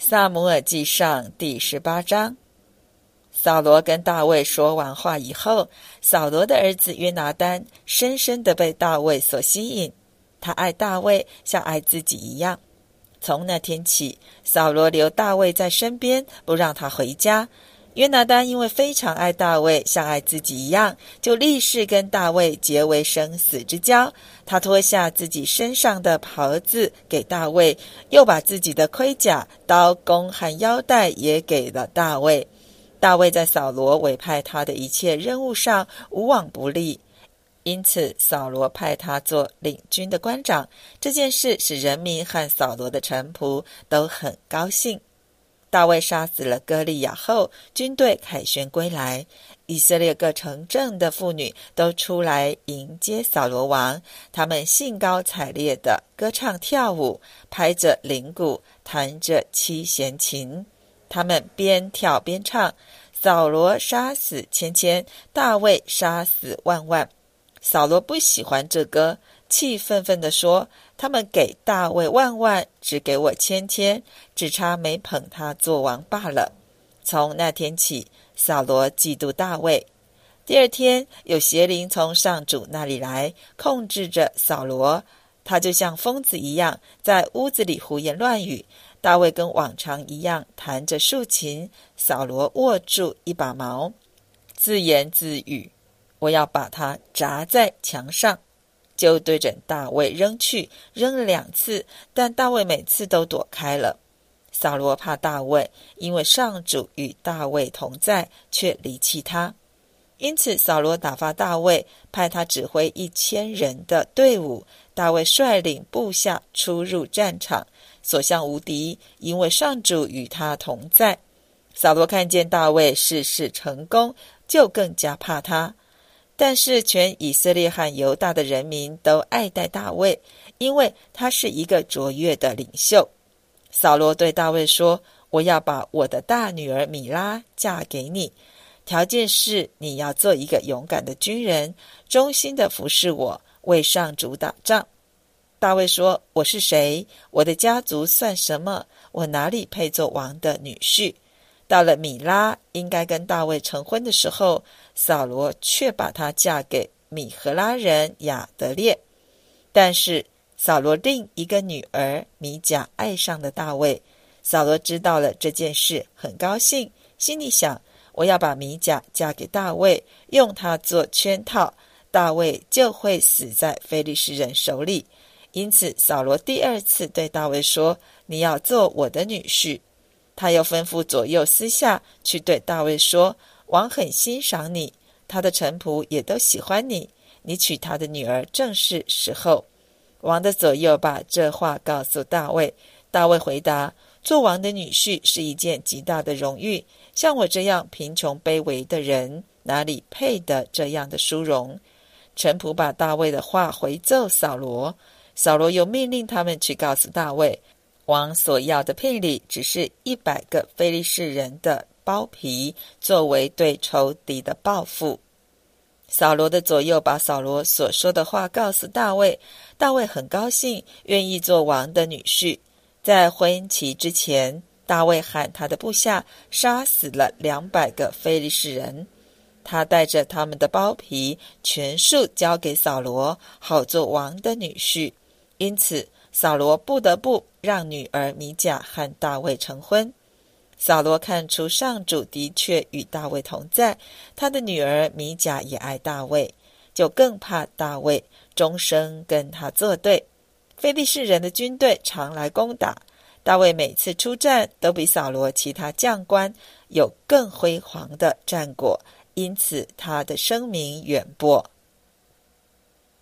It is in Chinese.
撒母耳记上第18章。扫罗跟大卫说完话以后，扫罗的儿子约拿单深深地被大卫所吸引，他爱大卫像爱自己一样。从那天起，扫罗留大卫在身边，不让他回家。约拿单因为非常爱大卫，像爱自己一样，就立誓跟大卫结为生死之交。他脱下自己身上的袍子给大卫，又把自己的盔甲、刀弓和腰带也给了大卫。大卫在扫罗委派他的一切任务上无往不利，因此扫罗派他做领军的官长。这件事使人民和扫罗的臣仆都很高兴。大卫杀死了歌利亚后，军队凯旋归来，以色列各城镇的妇女都出来迎接扫罗王，他们兴高采烈地歌唱跳舞，拍着铃鼓，弹着七弦琴。他们边跳边唱，扫罗杀死千千，大卫杀死万万。扫罗不喜欢这歌，气愤愤地说，他们给大卫万万，只给我千千，只差没捧他做王罢了。从那天起，扫罗嫉妒大卫。第二天，有邪灵从上主那里来，控制着扫罗，他就像疯子一样，在屋子里胡言乱语。大卫跟往常一样弹着竖琴，扫罗握住一把矛，自言自语，我要把它砸在墙上，就对着大卫扔去，扔了2次，但大卫每次都躲开了。扫罗怕大卫，因为上主与大卫同在，却离弃他。因此扫罗打发大卫，派他指挥1000人的队伍，大卫率领部下出入战场，所向无敌，因为上主与他同在。扫罗看见大卫事事成功，就更加怕他。但是全以色列和犹大的人民都爱戴大卫，因为他是一个卓越的领袖。扫罗对大卫说，我要把我的大女儿米拉嫁给你，条件是你要做一个勇敢的军人，忠心的服侍我，为上主打仗。大卫说，我是谁？我的家族算什么？我哪里配做王的女婿？到了米拉应该跟大卫成婚的时候，扫罗却把她嫁给米荷拉人亚得列。但是扫罗另一个女儿米甲爱上了大卫。扫罗知道了这件事，很高兴，心里想，我要把米甲嫁给大卫，用她做圈套，大卫就会死在非利士人手里。因此扫罗第2次对大卫说，你要做我的女婿。他又吩咐左右私下去对大卫说，王很欣赏你，他的臣仆也都喜欢你，你娶他的女儿正是时候。王的左右把这话告诉大卫。大卫回答，做王的女婿是一件极大的荣誉，像我这样贫穷卑微的人，哪里配得这样的殊荣？臣仆把大卫的话回奏扫罗，扫罗又命令他们去告诉大卫，王所要的聘礼只是100个非利士人的包皮，作为对仇敌的报复。扫罗的左右把扫罗所说的话告诉大卫，大卫很高兴，愿意做王的女婿。在婚期之前，大卫喊他的部下杀死了200个非利士人，他带着他们的包皮全数交给扫罗，好做王的女婿。因此扫罗不得不让女儿米甲和大卫成婚。扫罗看出上主的确与大卫同在，他的女儿米甲也爱大卫，就更怕大卫，终生跟他作对。非利士人的军队常来攻打，大卫每次出战都比扫罗其他将官有更辉煌的战果，因此他的声名远播。